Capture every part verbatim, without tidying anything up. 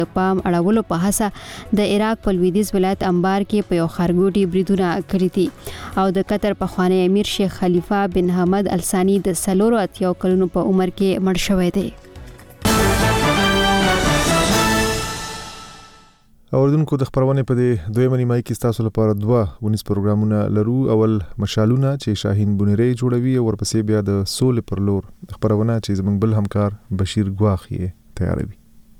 پام اړولو په هڅه د عراق په لویدیځ ولایت انبار کې په یو خارګوټي بریدونه کړی دي او د قطر پخوانی امیر شیخ خلیفہ بن حمد الثانی د سلورو اتیاو کلونو په عمر کې مړ شوی دی. اوردونکو د خبرونه په دې دویمه نیمه کې تاسو لپاره دوه ونیس پروګرامونه لرو. اول مشالونه چې شاهین بونری جوړوي او ورپسې بیا د سول پر لور خبرونه چې زمونږ بل همکار بشیر ګواخي تیاروي.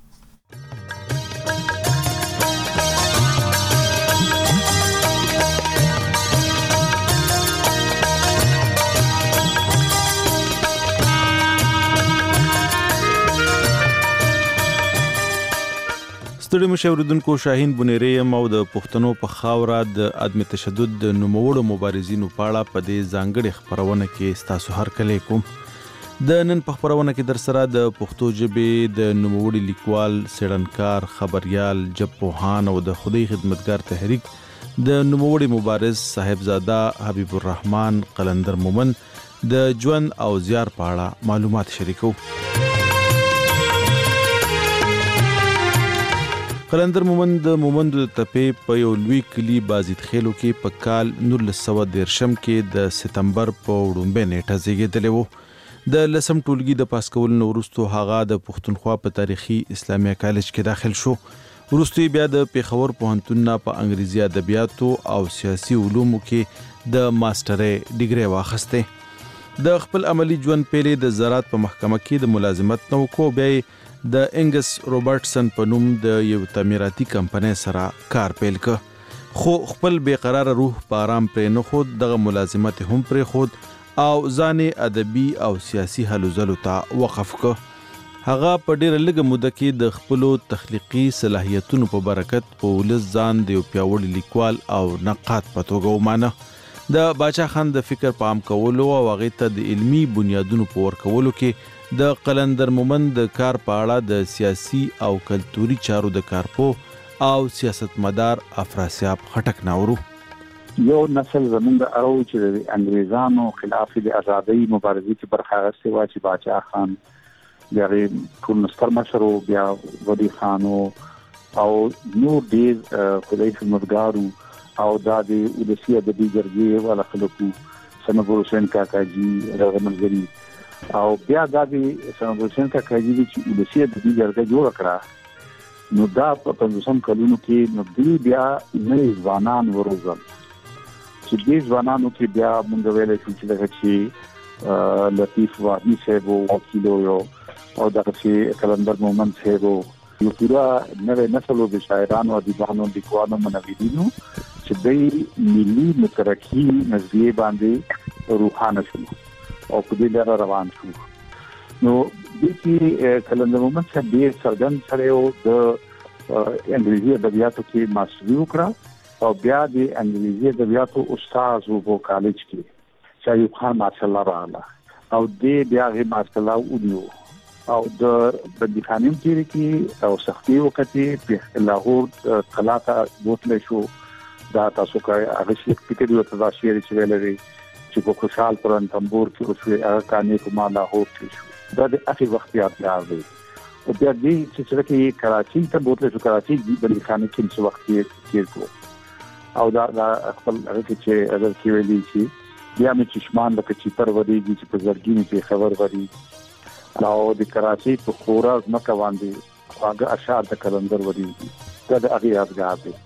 ستړي مشوردونکو شاهین بونری او د پښتنو په خاوره د عدم تشدد د نوموړو مبارزینو په اړه په دې ځانګړي خبرونه کې تاسو هر کله کوم د نن په خبرونه کې در سره د پښتو ژبې د نوموړي لیکوال سړنکار خبريال جبوهان او د خدای خدمتګار تحریک د نوموړي مبارز صاحبزاده حبیب الرحمن قلندر مومن د ژوند او زیار په اړه معلومات شریکو. قلندر مومن د مومند د تپې په یو لوی کلی بازید خېلو کې په کال نولس سوه دیرشم کې د ستمبر په وړومبۍ نیټه زیږېدلی و. د لسم ټولګي د پاس کولو نه وروستو هغه د پښتونخوا په تاریخي اسلامي کالج کې داخل شو. وروسته بیا د پیښور پوهنتون نه په انګریزي ادبیاتو او سیاسي علومو کې د ماسترۍ ډیګري واخیسته. د خپل عملی ژوند پیلې د زراعت په محکمه کې د ملازمت نه وکړو. بیا د انګس روبرټسن په نوم د یو تعمیراتي کمپنۍ سره کار پیل ک، خو خپل بیقرار روح په آرام پرې نه خود دغه ملازمت هم پرې خود او ځان ادبي او سیاسي هلو ځلو ته وقف ک. هغه په ډېره لږه موده کې د خپلو تخلیقي صلاحیتونو په برکت په ولس ځان د یو پیاوړي لیکوال او نقاد په توګه ومانه. د باچا خان د فکر په عام کولو او هغې ته د علمي بنیادونو په ورکولو کې د قلندر مومن د کار په اړه د سیاسي او کلتوري چارو د کارپوه او سیاستمدار افراسیاب خټک ناورو. یو نسل زمونږ د ارو چې د انګریزانو خلاف د ازادۍ مبارزې کې برخه اخیستې وه چې باچا خان بیا ټول نستر مشر بیا ولی خان او نور ډېر خدای خدمتګارو او دا د ولسي ادبي جرګې والا خلکو سنګور حسین کاکاجي رغم الګری او بیا دا د سنګور حسین کاکاجي چې ولسي ادبي جرګه جوړ کړه نو دا په پنځوسم کلونو کې نو دوی بیا نوي ځوانان وروزل چې دې ځوانانو کې بیا موږ ویلی شو چې دغه چې لطیف واهي صاحب وکیل یو او دغه چې قلندر مومن صاحب یو پورا نوی نسل د شاعرانو ادیبانو لیکوالو منویدینو چې دوی ملي مترقي نظریې باندې روحانه شو او په دې لاره روان شو. نو د چې قلندر مومن صاحب ډېر څرګند سړی و، د انګریزي ادبیاتو کې ماستري وکړه او بیا د انګریزي ادبیاتو استاد و په کالج کې شایب خان ماشاءالله راغله او دې بیا هغې ماشاءالله ونیو او د بندیخانې تیری کې او سختي وکړې په لاهور قلا ته بوتلی شو. دا تاسو کوي هغه شي فکر یو تدا شعر چې ویلې چې په خوشحال پران تنبور کې اوسه هغه کانې کومه لاهور کې شو. دا د اخی وخت یاد دی او بیا دې چې څنګه کې کراچي ته بوتلی شو، کراچي بندیخانې کې څه وخت کې تیر کو او دا خپل هغه چې اگر کې ویلي چې بیا مې چشمان لکه چې پر ودیږي چې په زرګینې په خبر وري او د کراچي په خورا ځمکه باندې هغه اشعار د قلندر ودیږي. دا د هغې یادګار دی.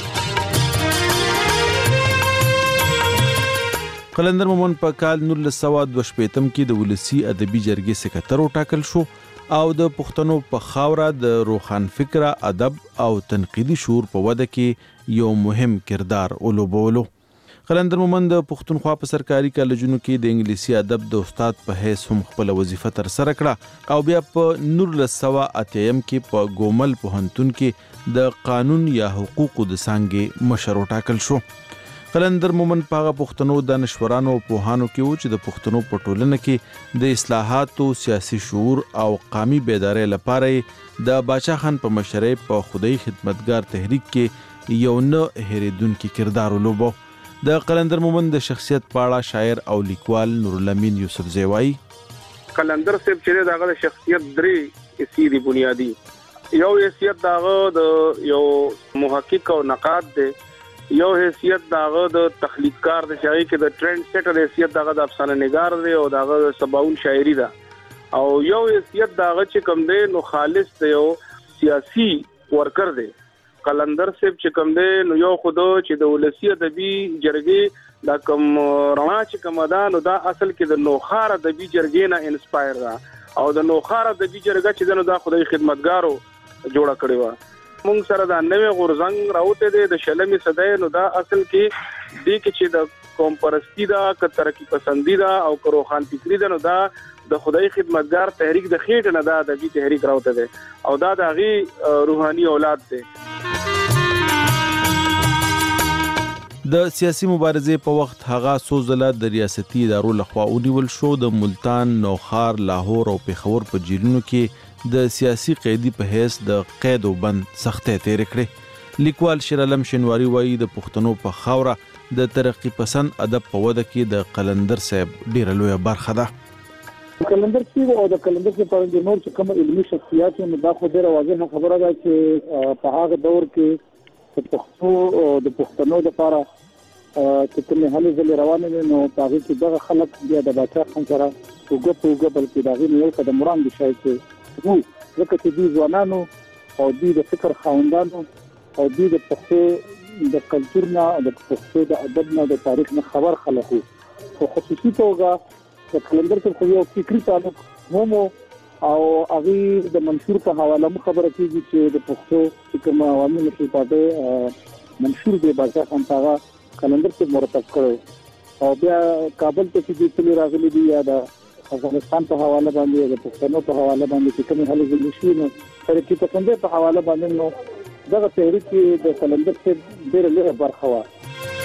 قلندر مومن په کال نولس سوه دوه شپېتم کې د ولسي ادبي جرګې سکرټر وټاکل شو او د پښتنو په خاوره د روښان فکره ادب او تنقیدي شعور په وده کې یو مهم کردار ولوبولو. قلندر مومن د پښتونخوا په سرکاري کالجونو کې د انګلیسي ادب د استاد په حیث هم خپل وظیفه تر سره کړه او بیا په نولس سوه اتیم کې په ګومل پوهنتون کې د قانون یا حقوقو د څانګې مشر وټاکل شو. قلندر مومن په هغه پښتنو دانشورانو او پوهانو کې و چې د پښتنو په ټولنه کې د اصلاحاتو، سیاسي شعور او قومي بیدارۍ لپاره د باچا خان په مشرۍ په خدای خدمتګار تحریک کې یو نه هېرېدونکی کردار ولوبو. د قلندر مومن د شخصیت په اړه شاعر او لیکوال نورالامین یوسفزی وایي قلندر صاحب چې دغه شخصیت درې اصلي بنیادی یو حیثیت داغه د یو محقق او نقاد دی، یو حیثیت داغه د تخلیقکار دی چې کې د ټرند سیټر حیثیت داغه د افسانه نگار دی او داغه سباون شاعری ده، او یو حیثیت داغه چې کوم دی نو خالص دی یو سیاسي ورکر دی. قلندر صاحب چې کوم دی نو یو خود چې د ولسی ادبي جرګې دا کوم رڼا چې کوم ده نو دا اصل کې د نوخار ادبي جرګې نه انسپایر ده، او د نوخار ادبي جرګه چې دنو دا خدای خدمتګارو جوړه کړی و. مونږ سره دا نوې غورزنګ راوته دي د شلمي صدای نو دا اصل کې دی کې چې د قوم پرستی دا ک ترقی پسندی دا او ک روخان فکری دا نو دا د خدای خدمتګار تحریک د خېټ نه دا د دې تحریک راوته دي او دا د غي روحاني اولاد دي. د سیاسي مبارزې په وخت هغه سوزله د ریاستي ادارو لخوا ونیول شو. د ملتان، نوخار، لاهور او پېښور په جیلونو کې د سیاسي قیدی په حیث د قید او بند سختۍ تېرې کړې. لیکوال شیر علم شینواری وایي د پښتنو په خاوره د ترقی پسند ادب په وده کې د قلندر صاحب ډیره لویه برخه ده. قلندر صاحب او د قلندر صاحب په اړه نور چې کوم علمي شخصیات نو دا خو ډیره واضحه خبره ده چې په هغه دور کې د پښتو او د پښتنو لپاره چې کومه حالې ځلې روانې دي نو هغه کې دغه خلک بیا د باچا خان سره وګ په وګ بلکې دغه یو قدم وړاندې شي چې وو ځکه چې دوی ځوانانو او دوی د فکر خاوندانو او دوی د پښتو د کلچر نه د پښتو د ادب نه د تاریخ نه خبر خلک وو. خو خصوصي توګه د قلندر صاحب خو یو فکري تعلق مو او هغه د منشور په حواله مو خبره کیږي چې د پښتو کوم عوامي نشي پاتې منشور دی باچا خان هغه قلندر صاحب مرتب کړو او بیا کابل ته چې دې راغلي دي یا د افغانستان په حواله باندې د پښتنو په حواله باندې چې کوم حل ځل شي نو تر کې په څنګه په حواله باندې نو دغه تحریک د قلندر صاحب ډېر لوی برخه و.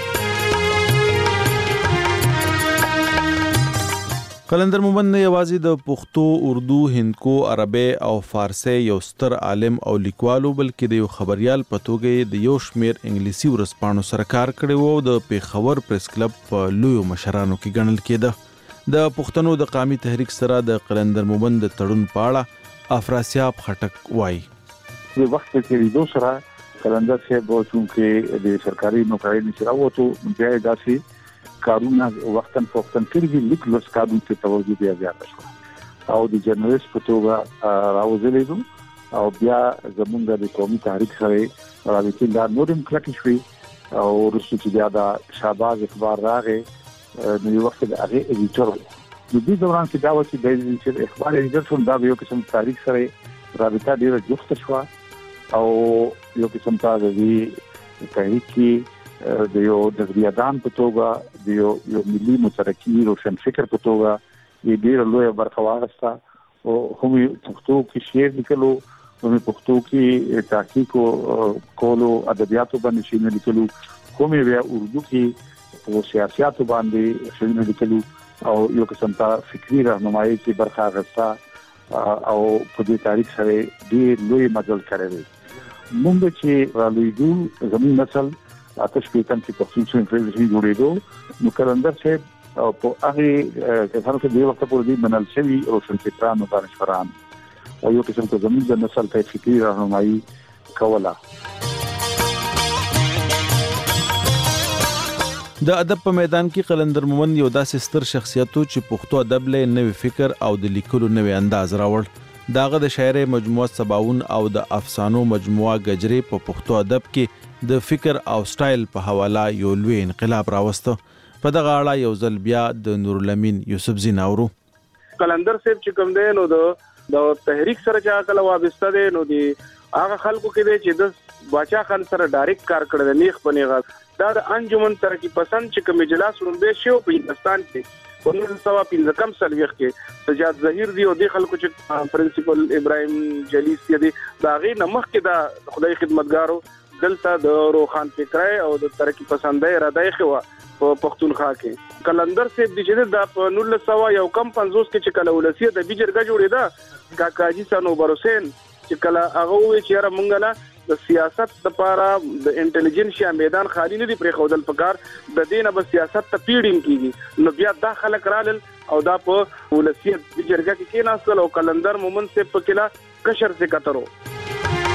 قلندر مومند نه یوازې د پښتو، اردو، هندکو، عربي او فارسی یو ستر عالم او لیکوالو بلکې د یو خبريال په توګه د یو شمیر انګلیسي ورځپاڼو سره کار کړی وو. د پېښور پریس کلب په لویو مشرانو کې ګڼل کېده. د پښتنو د قامي تحریک سره د قلندر مومند د تړون په اړه افراسیاب خټک وایي. د وخت کې ریدو سره قلندر صاحب چې د سرکاري نوکرۍ نشي راوته بیا داسې کارونه وختن فوختن کړي لیک لوس کارونه ته توجه بیا زیات شو او د جرنالست په توګه راوځلې دو او بیا زمونږ د قومي تحریک سره راځي دا نورم کلک شوي او ورسره چې بیا د شهباز اخبار راغې نو یو وخت د هغه ایډیټور د دې دوران کې دا و چې د دې اخبار ایډیټور څنګه دا یو قسم تاریخ سره رابطه ډیره جوخته شو او یو قسم تاسو تحریک کې د یو د ریاضان په توګه د یو یو ملي مترقي روشن فکر په توګه یې ډیر لوی برخه واغسته او هم پښتو کې شعر لیکلو، هم پښتو کې تحقیق کولو، ادبیاتو باندې شعر لیکلو، هم بیا اردو کې په سیاستو باندې شعر لیکلو او یو قسم ته فکری راهنمایي کې برخه واغسته او په دې تاریخ سره ډیر لوی مدل کړی. موږ چې رالویدو زموږ نسل آتش پیتن چې پښتون څخه فلسفي جوړېدو نو قلندر صاحب په هغه کسانو کې د وخت پورې دی منل شوی او شنفران او دانشوران او یو قسم ته زموږ د نسل ته فکري راهنمایي کوله. د ادب په میدان کې قلندر مومند یو داسې ستر شخصیت چې پښتو ادب له نوې فکر او د لیکلو نوې انداز راوړ. داغه د شاعري مجموعه سباون او د افسانو مجموعه گجرې په پښتو ادب کې د فکر او سټایل په حواله یو لوی انقلاب راوسته. په دغه اړه یو ځل بیا د نورالامین یوسفزي ناورو. قلندر صاحب چې کوم دی نو د د تحریک سره چې کله وابسته دی نو دی هغه خلکو کې دی چې د باچا خان سره ډایرکټ کار کړی دی نیخ پنیغه دا د انجمن ترقی پسند چې کوم اجلاس ورنبه شو په هندستان کې په نور سوا پنځه کم سلويخ کې سجاد ظهیر دی او د خلکو چې پرنسپل ابراهيم جلیس دی دا غي نمخ کې دا خدای خدمتګارو دلته د روخان فکرای او د ترقی پسندای اراده خو په پښتونخوا کې قلندر صاحب د چې دا په نور سوا یو کم پنځوس کې چې کله ولسی د بیجرګه جوړیدا کاکاجي سانو برسین چې کله هغه وی چې را مونږه د سیاست لپاره د انټيليجنسیا میدان خالی نه دی پرې خودل پکار د دینه به سیاست ته پیډینګ کیږي نو بیا دا خلک رالل او دا په ولسی بیجرګه کې کېناستل او قلندر مومند صاحب په کلا کشر سے کترو.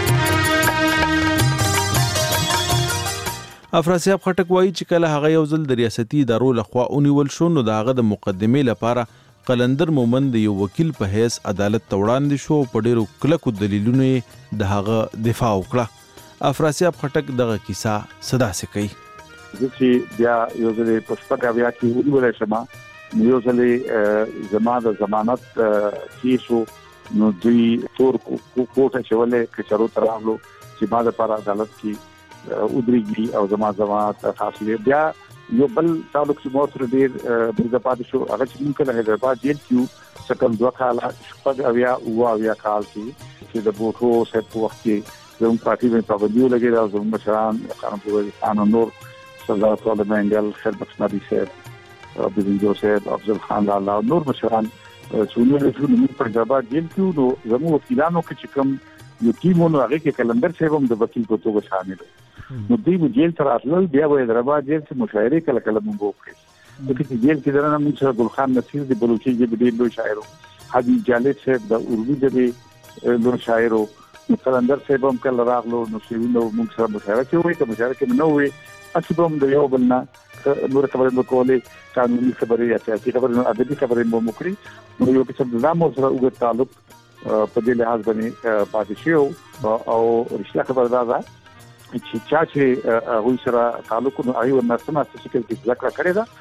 افراسیاب خټک وایي چې کله هغه یو ځل د ریاستي ادارو لخوا ونیول شو نو د هغه د مقدمې لپاره قلندر مومند د یو وکیل په حیث عدالت ته وړاندې شو په ډیرو کلکو دلیلونو یې د هغه دفاع وکړه. افراسیاب خټک دغه کیسه صداسې کوي. چې بیا یو ځل په شپږ اویا کې ونیول شم یو ځل زما د ضمانت کیسو نو دوی تور کوټه چولې کچرو تراغلو چې ما د پر عدالت کې ودرېږي او زما ضمانت حاصلې بیا یو بل تعلق چې مو سره ډیر د پاتې شو هغه چې موږ له حیدرآباد جیل کې سکم دوه کاله شپږ اویا او اویا کال کې چې د بوټو سیټ په وخت کې زموږ پارټي باندې پابندي ولګېده او زموږ مشران قانون پرویزستان نور سردار طالب منګل خیر بخش نبی صاحب بزنجو صاحب افضل خان لالا نور مشران څونه له ټول په حیدرآباد جیل کې نو زموږ وکیلانو کې چې کوم یو ټیمونو هغه کې کلندر صاحب هم د وکیل په توګه شامل نو دوی جیل تر اصل بیا په حیدرآباد جیل کې مشاعره کله کله مونږ وکړي د کې جیل کې درنه موږ سره ګل خان نصیر د بلوچي جبه ډیر لوی شاعر حبیب جالد صاحب د اردو جبه لوی شاعر کلندر صاحب هم کله راغلو نو شیرینو موږ سره مشاعره کوي که مشاعره کې نه وي اڅ به د یو بل نه نور خبرې وکولې قانوني خبرې یا سیاسي خبرې ادبي خبرې مو وکړي نو یو قسم د نامو سره وګ تعلق په دې لحاظ باندې پاتې شو او رښتیا خبره ده چې چا چې هغه سره تعلق نو ایو نسمه څه کې ذکر کړی دا.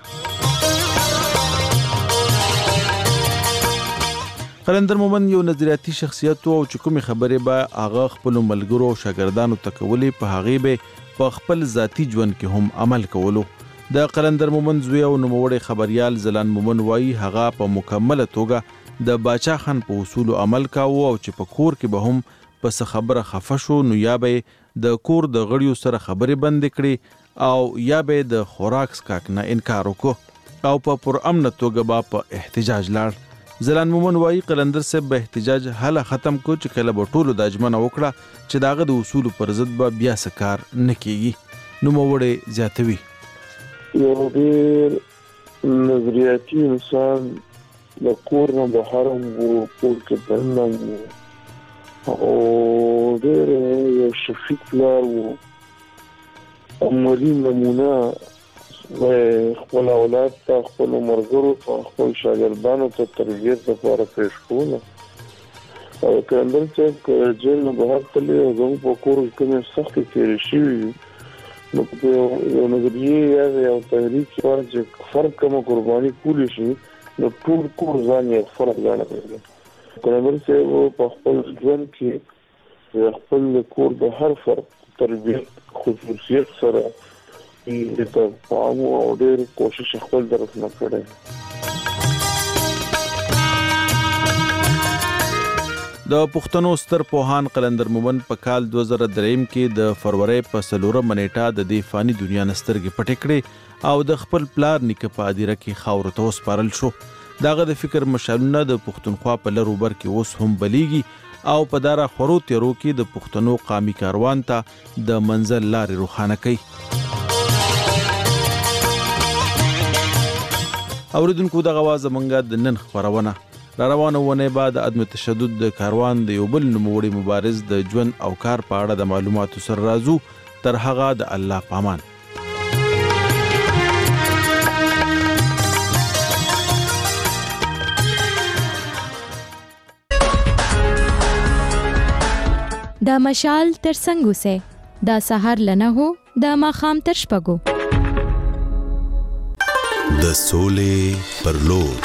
قلندر مومند یو نظریاتي شخصیت او چې کومې خبرې به هغه خپل ملګرو او شاګردانو ته کولې په هغه به په خپل ذاتی ژوند کې هم عمل کولو. د قلندر مومند زوی او نوموړی خبريال زلان مومند وایي هغه په مکمله توګه د باچا خان په اصول عمل کاوه او چې په کور کې به هم پس خبره خفه شو نو یا به د کور د غړیو سره خبرې بند کړي او یا به د خوراک سکاک نه انکار وکړو او په پر امن توګه به په احتجاج لاړ. زلان مومند وایي قلندر صاحب به احتجاج هله ختم کو چې کله به ټولو د اجمنه وکړه چې داغه د اصول پر ضد به بیا سکار نه کیږي. نو موړې زیاتوي یو ډېر نظریاتي انسان د کور نه بهر وو کور کې دننه او ډېر یو شفیق پلار وو عملي نمونه خپل اولاد ته خپل مرګرو ته خپل شاګردانو ته تربیت لپاره پیش کوله او کندل چې جیل نه بهر تللی او زموږ په کور کې کومې سختې تېرې شوي نو په یو نظریه یا یو تحریک لپاره چې فرد کومه قرباني کولی شي نو ټول کور ځان یې فرد ګڼلی کندل چې په خپل ژوند کې خپل کور د هر فرد تربیت خصوصیت سره د پام او ډېر کوشش خپل طرف نه کړی. د پښتنو ستر پوهان قلندر مومند په کال دوه زره درې کې د فروری په څلورمه نیټه د دې فاني دنیا نه سترګې پټې کړې او د خپل پلار نیکه په هدیره کې خاورو ته وسپارل شو. دغه د فکر مشعلونه د پښتونخوا په لر اوبر کې اوس هم بلیږي او په دارا خورو تیرو کې د پښتنو قامي کاروان ته د منزل لارې روښانه کوي. اوریدونکو دغه واز منګه د نن خبرونه را روانه ونه بعد عدم تشدد د کاروان د یو بل نوموړي مبارز د ژوند او کار په اړه د معلوماتو سره راځو تر هغه د الله پامان. دا مشال تر څنګه سه دا سحر لنه هو دا ماخام تر شپګو د سولې پر لور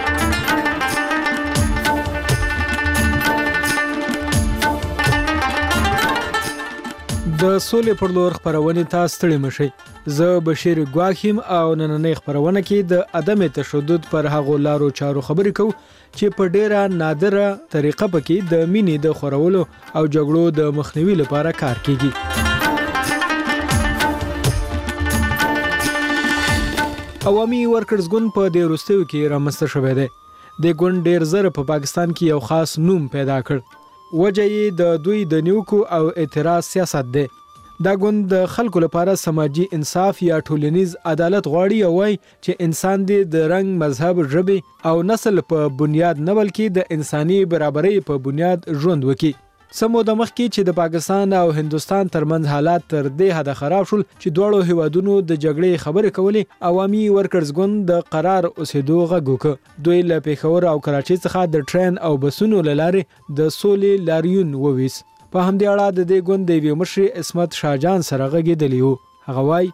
د سولې پر لور خبرونه تاسو ستړي مشي. زه بشیر ګواخیم او نننې خبرونه کې د عدم تشدد پر هغو لارو چارو خبرې کوو چې په ډیره نادره طریقه پکې د مینې د خورولو او جګړو د مخنیوي لپاره کار کیږي. عوامي ورکرز ګوند په دې وروستیو کې رامنځته شوی دی. د ګوند ډیر زر په پاکستان کې یو خاص نوم پیدا کړ. وجه یې د دوی د نیوکو او اعتراض سیاست دی. دا ګوند د خلکو لپاره سماجی انصاف یا ټولنیز عدالت غواړي او وايي چې انسان دی د رنګ، مذهب، ژبه او نسل په بنیاد نه بلکې د انساني برابرۍ په بنیاد ژوند وکړي. سمو د مخ کې چې د پاکستان او هندستان ترمنځ حالات تر دې حد خراب شول چې دواړو هیوادونو د جګړې خبرې کولې. عوامي ورکرز ګوند د قرار اوسېدو غږ وکړ. دوی له پیښور او کراچۍ څخه د ټرین او بسونو له لارې د سولې لاریون وویس. په همدې اړه د دې ګوند د یوې مشر عصمت شاهجان سره غږېدلی و. هغه وایي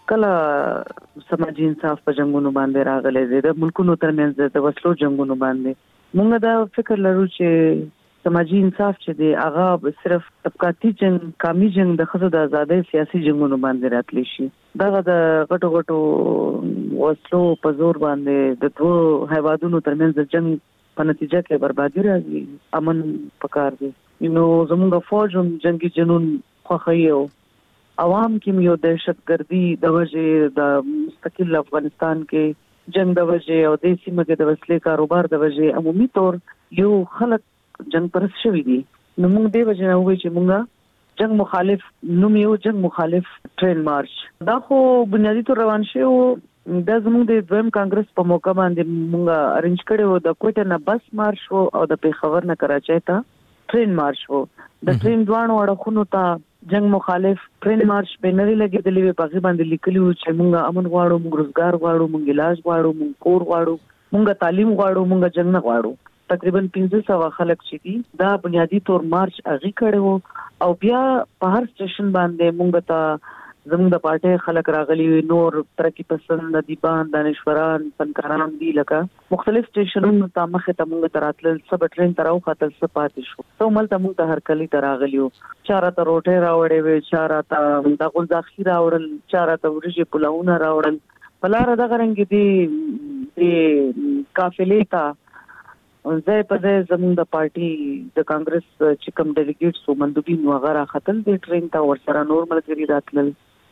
کله سماجی انصاف په جنگونو باندې راغلی دی د ملکونو ترمنځ د وسلو جنگونو باندې موږ دا فکر لرو چې سماجی انصاف چې دی هغه صرف طبقاتي جنگ قومي جنگ د خزو د ازادۍ سیاسي جنگونو باندې راتلی شي. دا د غټو غټو وسلو په زور باندې د دوه هیوادونو ترمنځ جنگ په نتیجه کې بربادي راځي. امن پکار دی نو زموږ فوج هم جنگي جنون خوخیو عوام کې یو دهشتګردي د وجه د مستقل افغانستان کې جنگ د وجه او د سیمه کې د وسلې کاروبار د وجه عمومي طور یو خلک جنگ پرست شوی دي. نو موږ دې وجه نه وایو چې موږ جنگ مخالف نوم یو جنگ مخالف ټرین مارچ دا خو بنیادی طور روان شو. د زموږ د دویم کانګرس په موقع باندې موږ ارنج کړو د کوټه نه بس مارچ وو او د پیښور نه کراچۍ ته ټرین مارچ وو. د ټرین دوانو اړخونو ته جنگ مخالف ټرین مارچ به نه لګیدلی وي. په باندې لیکلي و چې موږ امن غواړو، موږ روزګار غواړو، موږ علاج غواړو، موږ کور غواړو، موږ تعلیم غواړو، موږ جنگ نه غواړو. تقریبا پنځه سوه خلک چې دي دا بنیادی طور مارچ اغي کړو او بیا په هر سټیشن باندې موږ ته زموږ د پارټي خلک راغلي نور ترقی پسند دیبان دانشوران فنکاران دي لکه مختلف سټیشنونو ته مخه ته موږ تراتل سب ټرین تراو خاطر څه پاتې شو. ته مل ته موږ ته هر کلی تراغلیو چاره ته روټه راوړې وې چاره ته د غول ځخی راوړل چاره ته ورجه پلاونه راوړل بلاره د غرنګ دي د قافلې ته زه په دې زموږ د پارټي د کانګرس چې کوم ډیلیګیټس او مندوبین وغیرہ ختل د ټرین ته ورسره نورمال کړی راتلل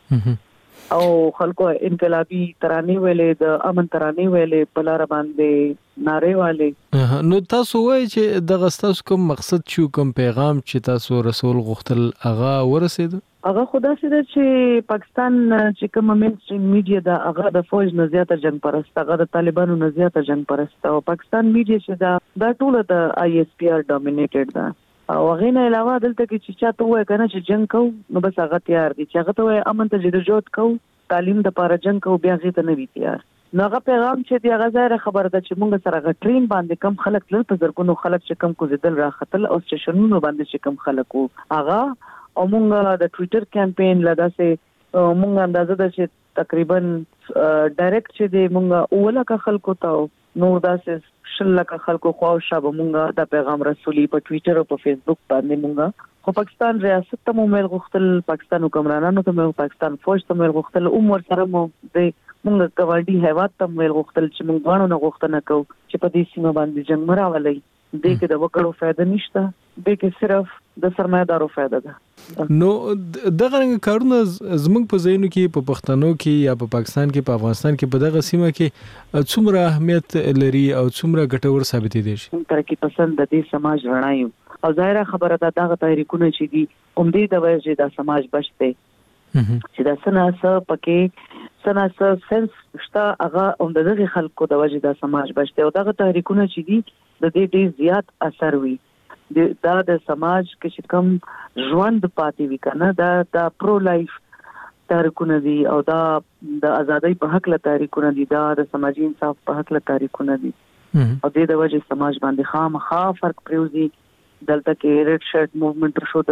او خلکو انقلابی ترانه ویلې د امن ترانه ویلې په لار باندې ناره والے. نو تاسو وایي چې د غستاس کوم مقصد شو کوم پیغام چې تاسو رسول غختل اغا ورسید؟ هغه خدا سره چې پاکستان چې کوم مین سټریم میډیا دا هغه د فوج نه زیاته جنگ پرست هغه د طالبانو نه زیاته جنگ پرست او پاکستان میډیا چې دا دا ټول د آی ایس پی آر ډومینیټډ دا او هغه نه علاوه دلته کې چې چاته وای کنه چې جنگ کو نو بس هغه تیار دي چې هغه ته وای امن ته جدوجہد کو تعلیم د پاره جنگ کو بیا غي ته نه وی تیار. نو هغه پیغام چې دی هغه ځای خبره ده چې موږ سره غ ټرین باندې کم خلک لږ په زرګونو خلک چې کم کوزیدل راختل او سټیشنونو باندې چې کم خلک وو هغه او موږ د ټوئیټر کمپاین لداسه موږ اندازه ده چې تقریبا ډایرکټ چې د موږ اوله کا خلکو ته نور داسه شل کا خلکو خو شابه موږ د پیغام رسولي په ټوئیټر او په فیسبوک باندې موږ خو پاکستان ریاست ته موږ غوښتل پاکستان حکمرانانو ته موږ پاکستان فوج ته موږ غوښتل عمر سره مو د موږ کوالډي هیواد ته موږ غوښتل چې موږ غواړو نه غوښتنه کوو چې په دې سیمه باندې جنگ مراولي دې کې د وکړو فائدہ نشته دې کې صرف د سرمایدارو فائدہ ده. نو دغه کارونه زموږ په ځینو کې په پښتنو کې یا په پاکستان کې په افغانستان کې په دغه سیمه کې څومره اهمیت لري او څومره ګټور ثابت دي شي؟ ترقی پسند د دې سماج رڼایو او ظاهره خبره ده دغه تحریکونه چې دي هم دې د وجه د سماج بچته چې دا سناسه پکې سناسه سنس شته هغه هم دغه خلکو د وجه د سماج بچته او دغه تحریکونه چې دي د دې ډیر زیات اثر وي دا د سماج کې کوم ژوند پاتې وي کنه دا د پرو لایف تحریکونه دي او دا د ازادۍ په حق له تحریکونه دي دا د سماجی انصاف په حق له تحریکونه دي او د دې وجه سماج باندې خامخا فرق پریوزي دلته کې ریډ شرټ موومېنټ شو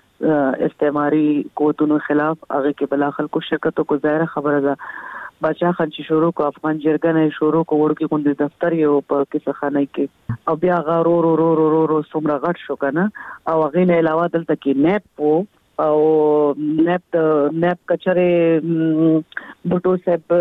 د استعماري قوتونو خلاف هغه کې بلا خلکو شرکتو کو ظاهر خبره ده بچا خان چې شروع کو افغان جرګه نه شروع کو ورکی کوندې دفتر یو په کیسه خانه کې او بیا غارو رو رو رو رو رو سمره غټ شو کنه او هغه نه علاوه دلته کې نیپ او نیپ نیپ کچره بوټو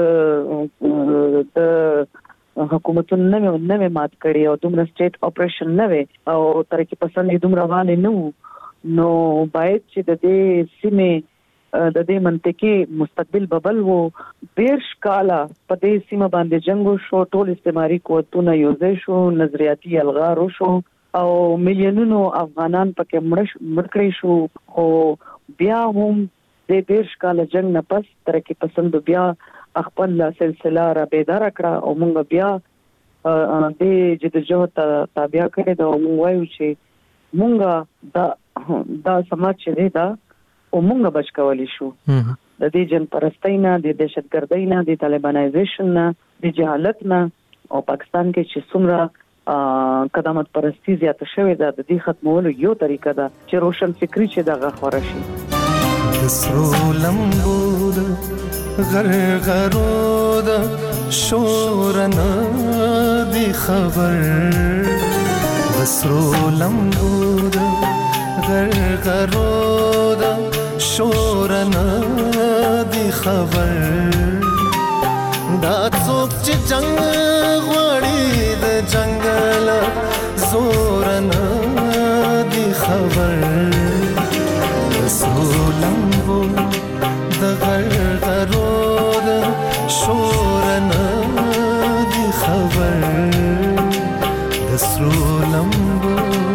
سب د حکومتونو نه نه مات کړي او دومره سټیټ اپریشن نه وي او ترقی پسند دومره روان نه نو باید چې د دې سیمه د دې منطقي مستقبل ببل وو ډیر شکاله په دې سیمه باندې جنگ شو ټول استعماري قوتونه یو ځای شو نظریاتي الغار شو او میلیونونو افغانان پکې مړ کړی شو خو بیا هم د ډیر شکاله جنگ نه پس ترقی پسند بیا خپل سلسله را بیدار کړه او موږ بیا د جدوجہد تابع کړی دا موږ وایو چې موږ د دا سماج چې دی دا ومونږ بچ کولی شو د دې جن پرستۍ نه، د دهشتګردۍ نه، د طالبانایزیشن نه، د جهالت نه، او پاکستان کې چې څومره قدامت پرستی زیاته شوې ده د دې ختمولو یو طریقه ده چې روشن فکری چې دغه خوره شي. سرو لمبو د غرغرو د شورن دی خبر، سرو لمبو د غرغرو د شورن دی خبر، دا څوک چې جنگ غواړي د جنگل زورن دی خبر، سرو لمبو د غرغرو د شورن دی خبر، د سرو لمبو.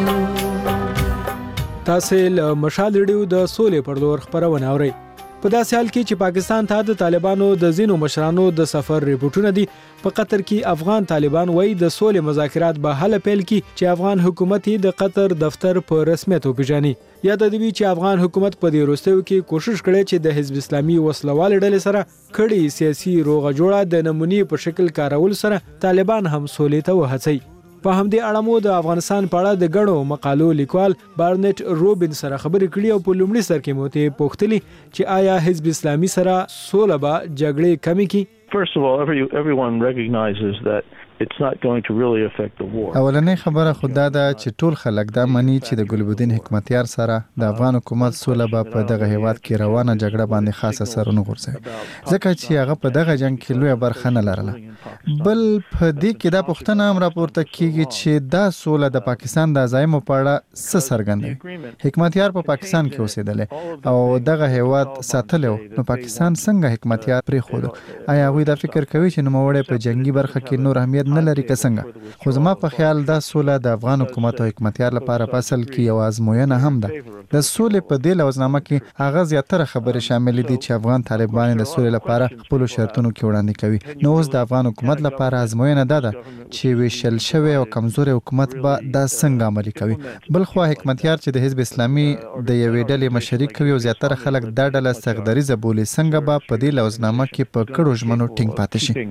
تاسو له مشال ریډیو د سولې پر لور خبرونه اورئ. په داسې حال کې چې پاکستان ته د طالبانو د ځینو مشرانو د سفر ریپورتونه دي، په قطر کې افغان طالبان وایي د سولې مذاکرات به هله پیل کړي چې افغان حکومت د قطر دفتر په رسمیت وپیژني. یا د دې چې افغان حکومت په دې وروستیو کې کوشش کړي چې د حزب اسلامي وسلوال ډلې سره کړي سیاسي روغه جوړه د نمونې په شکل کارول سره طالبان هم سولې ته وهڅوي. په همدې اړه مو د افغانستان په اړه د غړو مقالو لیکوال بارنټ روبن سره خبرې کړې او په لومړي سر کې مو ته پوښتلي چې آیا حزب اسلامي سره سوله به جګړې کمې کړي؟ First of all, every, everyone recognizes that it's not going to really affect the war. اولنې خبره خدا ده چې ټول خلک دا مني چې د ګلبدین حکمتیار سره د افغان حکومت سوله به په دغه هیواد کې روانه جګړه باندې خاص اثر نه غورځوي، ځکه چې هغه په دغه جنگ کې لوی برخه نه لرله. بل په دې کې دا پوښتنه هم راپورته کیږي چې دا سوله د پاکستان د عزایمو په اړه څه څرګندوي. حکمتیار په پاکستان کې اوسېدل او دغه هیواد ساتلو، نو پاکستان څنګه حکمتیار پرېښود؟ آیا هغوی دا فکر کوي چې نوموړی په جنگي برخه کې نور اهمیت نه لري که څنګه؟ خو زما په خیال دا سوله د افغان حکومت او حکمتیار لپاره په اصل کې یو ازموینه هم ده. د سولې په دې لوزنامه کې هغه زیاتره خبرې شامل دي چې افغان طالبان د سولې لپاره خپل شرطونو کې وړاندې کوي. نو اوس د افغان حکومت لپاره ازموینه ده چې ویشل شوی او کمزوري حکومت به دا څنګه عملي کوي. بل خو حکمتیار چې د حزب اسلامي د یوې ډلې مشري کوي او زیاتره خلک دا ډله سغدریزه بولي، څنګه به په دې لوزنامه کې په کړو ژمنو ټینګ پاتې شي؟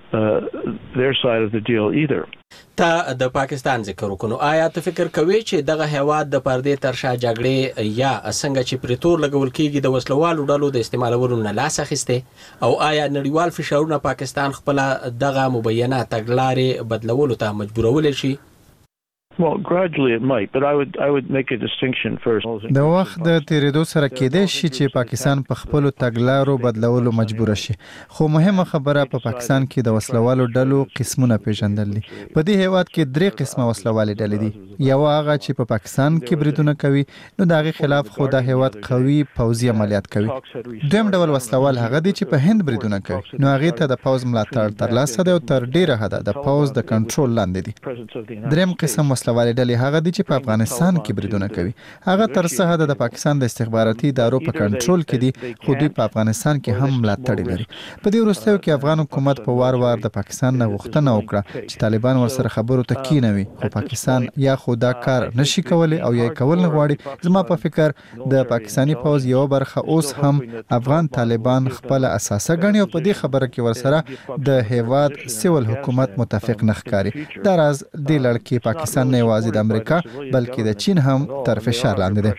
تا د پاکستان ذکر وکړو، آیا ته فکر کوي چې دغه هیواد د پردې تر شا جګړې یا څنګه چې پریتور لګول کیږي د وسلوالو ډلو د استعمالولو نه لاس اخیسته، او آیا نړیوال فشارونه پاکستان خپل دغه مبینه تګلارې بدلولو ته مجبورول شي؟ Well, gradually it might, but I would I would make a distinction first. د وخت د تیریدو سره کېدای شي چې پاکستان په خپل تګلارو بدلولو مجبور شي، خو مهمه خبره په پاکستان کې د وسلوالو ډلو قسمونه پیژندل دي. په دې هیواد کې درې قسمه وسلوالې ډلې دي. یو هغه چې په پاکستان کې بریدونه کوي، نو د هغې خلاف خو د هیواد قوي پوځي عملیات کوي. دویم ډول وسلوال هغه دي چې په هند بریدونه کوي، نو هغې ته د پوځ ملاتړ ترلاسه دی او تر ډیره حده د پوځ د کنټرول لاندې دي. دریم قسم وسلوالې ډلې هغه دي چې په افغانستان کې بریدونه کوي، هغه تر څه حده د پاکستان د استخباراتي ادارو په کنټرول کې دي، خو دوی په افغانستان کې هم ملاتړ لري. په دې وروستیو کې افغان حکومت په وار وار د پاکستان نه غوښتنه وکړه چې طالبان ورسره خبرو ته کینوي، خو پاکستان یا خو دا کار نشي کولی او یا کول نه غواړي. زما په فکر د پاکستاني پوځ یو برخه اوس هم افغان طالبان خپل اساسه ګڼي او په دې خبره کې ورسره د هیواد سیول حکومت متفق نه ښکاري. دا راز دې لړ کې پاکستان نه یوازې د امریکا بلکې د چین هم تر فشار لاندې دی.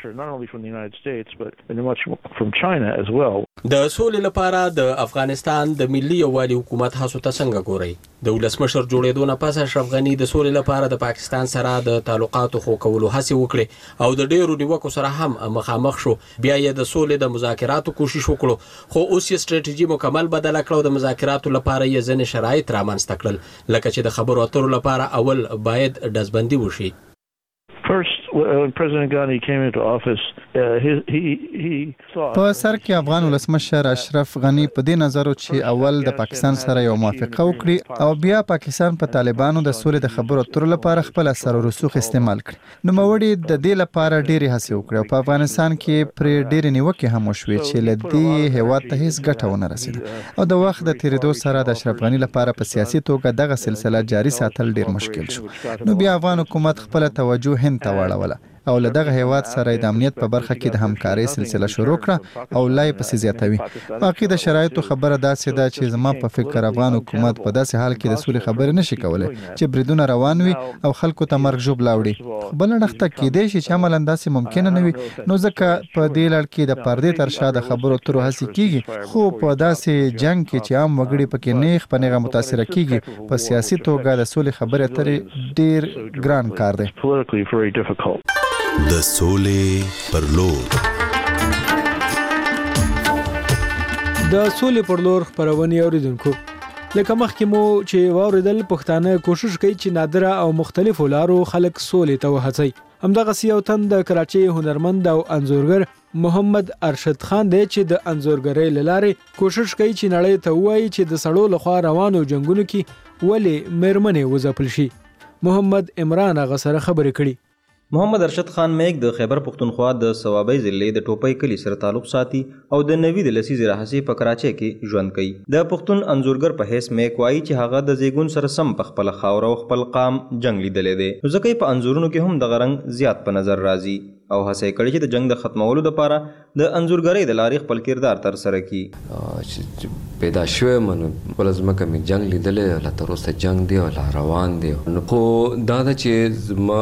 د سولې لپاره د افغانستان د ملي یووالي حکومت هڅو ته څنګه ګوري؟ د ولسمشر جوړېدو نه پس اشرف غني د سولې لپاره د پاکستان سره د تعلقاتو خو کولو هڅې وکړي او د ډېرو نیوکو سره هم مخامخ شو. بیا یې د سولې د مذاکراتو کوشش وکړو، خو اوس یې ستراتیژي مکمل بدله کړه او د مذاکراتو لپاره یې ځینې شرایط رامنځته کړل، لکه چې د خبرو اترو لپاره اول باید ډزبندي وشي. First, when President Ghani came into office, uh, he he he thought په سر کې افغان ولسمشر اشرف غني په دې نظر چې اول د پاکستان سره یو موافقه وکړي او بیا پاکستان په طالبانو د سولې د خبرو اترو لپاره خپل اثر او رسوخ استعمال کړي. نو موري د دې لپاره ډېری هڅې وکړي او په افغانستان کې پرې ډېری نیوکې هم وشوې چې له دې هیواد ته هیڅ ګټه ونه رسېده او د وخت د تیریدو سره د اشرف غني لپاره په سیاسي توګه دغه سلسله جاري ساتل ډېر مشکل شو. نو بیا افغان حکومت خپل توجه هند ته واړوله. او له دغه هیواد سره د امنیت په برخه کې د همکارۍ سلسله شروع کړه او لا یې پسې زیاتوي. باقي د شرایطو خبره داسې ده چې زما په فکر افغان حکومت په داسې حال کې د سولې خبرې نشي کولی چې بریدونه روان وي او خلکو ته مرګ ژوبله وړي. بله نښته کیدای شي چې عملاً داسې ممکنه نه وي، نو ځکه په دې لړ کې د پردې تر شا د خبرو اترو هڅې کیږي، خو په داسې جنګ کې چې عام وګړي پکې نیغ په نیغه متاثره کیږي، په سیاسي توګه د سولې خبرې اترې ډیر ګران کار دی. د سولې پر لور د سولې پر لور خبرونه اوریدونکو، لکه مخکې مو چې واوریدل، پښتانه کوشش کوي چې نادره او مختلفو لارو خلک سولې ته وهڅوي. همدغه یو تن د کراچۍ هنرمند او انځورګر محمد ارشد خان دی چې د انځورګرۍ له لارې کوشش کوي چې نړۍ ته ووایي چې د سړو لخوا روانو جنګونو کې ولې میرمنې وځپل شي. محمد عمران هغه سره خبرې کړي. محمد ارشد خان میک د خیبر پختونخوا د صوابۍ ضلع د ټوپۍ کلي سره تعلق ساتي او د نوي د لسیزې راهیسې په کراچۍ کې ژوند کوي. د پښتون انځورګر په حیث میک وایي چې هغه د زیږون سره سم په خپل خاور او خپل قام جنگ لیدلی دی، نو ځکه په انځورونو کې هم دغه رنګ زیات په نظر راځي او هڅه یې کړې چې د جنگ د ختمولو لپاره د انځورګرۍ د لارې خپل کردار ترسره کړي. پیدا شوی منو خپل ځمکه مې جنگ لیدلی، لا تر اوسه جنگ دی او لا روان دی. نو خو دا ده چې زما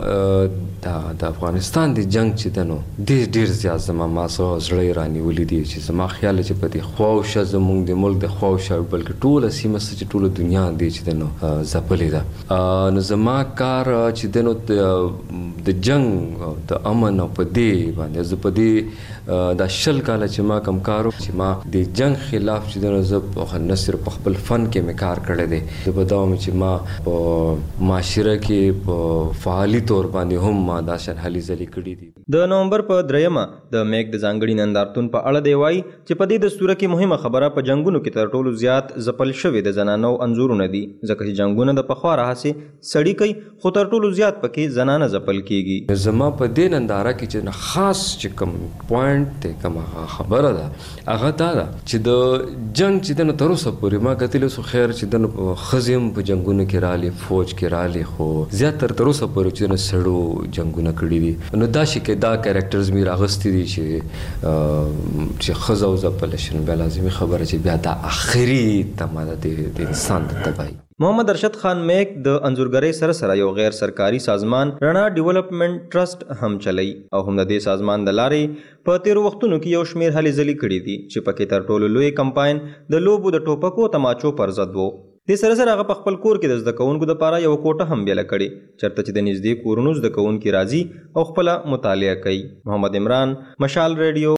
د افغانستان د جنگ چې دی نو ډېر ډېر زیات زما ما څه زړه رانیولي دي چې زما خیال چې په دې خواوشه زموږ د ملک د خواوشه بلکې ټوله سیمه څه چې ټوله دنیا دی چې دی نو ځپلې ده. نو زما کار چې دی نو د جنگ د امن او په دې باندې زه په دې دا شل کاله چې ما کم کارو چې ما د جنگ خلاف چې د زه نه صرف په خپل فن کې مې کار کړی دی، زه به دا وایم چې ما په معاشره کې په فعالي طور باندې هم ما دا شان هلې ځلې کړي دي. د نومبر په دریمه د میک د ځانګړي نندارتون په اړه دی وایي چې په دې دستوره کې مهمه خبره په جنګونو کې تر ټولو زیات ځپل شوي د زنانو انځورونه دي، ځکه چې جنګونه د پخوا راهیسې سړي کوي خو تر ټولو زیات پکې زنانه ځپل کیږي. زما په دې ننداره کې چې خاص چې کوم پوینټ دی، کوم خبره ده هغه دا ده چې د جنگ چې د نو تر اوسه پورې ما کتلی سو خیر چې د نو ښځې هم په جنګونو کې رالي، فوج کې رالي، خو زیاتره تر اوسه پورې چې د سړو جنګونه کړي دي. نو دا شي کې دا کیریکټرز مې راغستې دي چې چې ښځه وځپله شي، نو بیا لازمي خبره چې بیا دا آخري تمه ده د انسان د تباهي. محمد ارشد خان میک د انځورګرۍ سره سره یو غیر سرکاري سازمان رڼا ډیولپمنٹ ټرست هم چلی او هم د دې سازمان د لارې په تیرو وختونو کې یو شمیر هلې ځلې کړي دي چې پکې تر ټولو لوی کمپاین د لوبو د ټوپکو تماچو پر ضد و. دې سره سره هغه په خپل کور کې د زده کوونکو دپاره یو کوټه هم بیله کړې چېرته چې د نږدې کورونو زده کوونکي راځي او خپله مطالعه کوي. محمد عمران، مشال ریډیو،